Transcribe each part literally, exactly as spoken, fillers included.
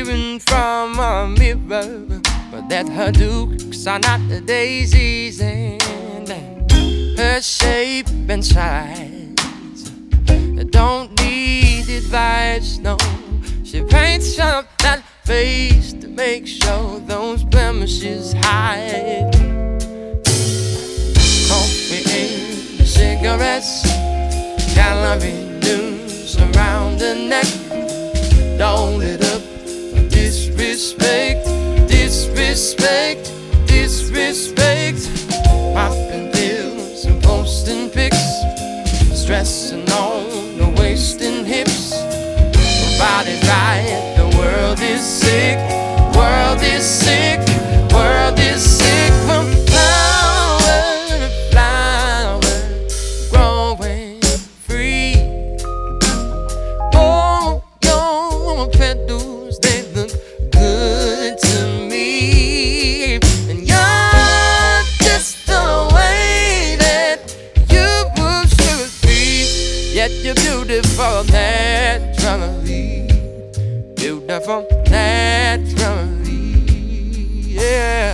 peering from a mirror, but that her dukes are not the daisies, and her shape and size don't need advice, no. She paints up that face to make sure those blemishes hide. Coffee and cigarettes, calorie news around the neck. Don't it up for disrespect, disrespect, disrespect. Popping pills and posting pics, stressing on the wasting hips. My body's right, the world is sick, world is sick, world is sick. From flower to flower, growing free. Oh, your petals, they look good to me. And you're just the way that you should be. Yet you're beautiful naturally, beautiful naturally, yeah.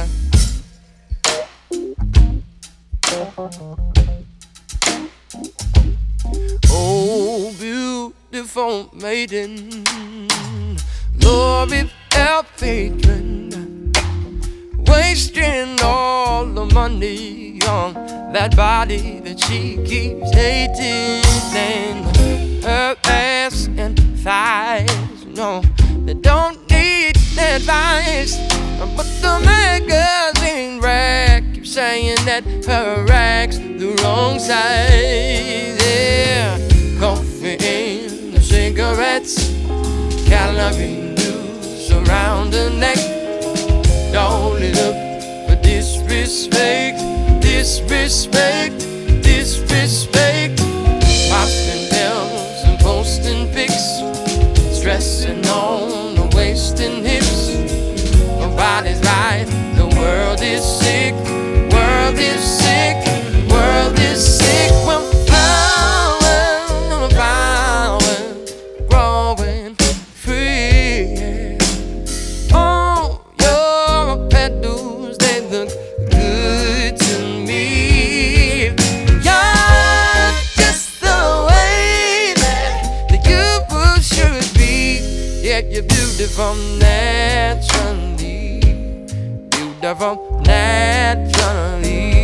Oh, beautiful maiden, glory our patron, wasting all the money on that body that she keeps hating. And her ass and thighs, no, they don't need advice. But the magazine rack keeps saying that her rack's the wrong size, yeah. Coffee and the cigarettes, calorie news around the neck. Don't it up for disrespect, disrespect, disrespect. Popping pills and posting pics, stressing on the wasting hips. My body's right, the world is sick, world is sick, world is sick. Well, flower, flower, growing free. Oh, your petals, they look good to me. You're just the way that the you should be. Yet you're beautiful naturally, beautiful naturally.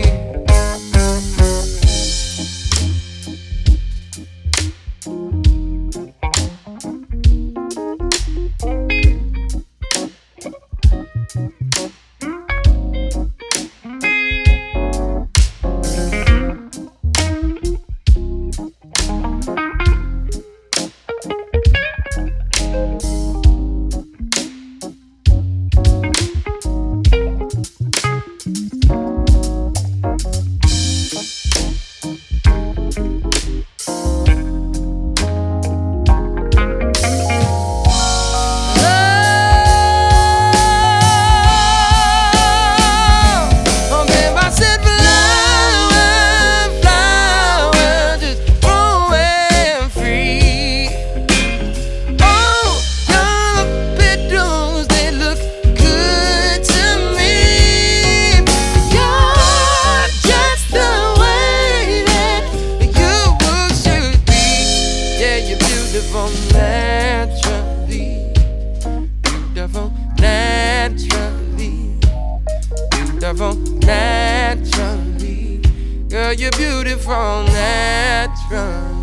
Beautiful naturally, beautiful naturally, beautiful naturally. Girl, you're beautiful naturally.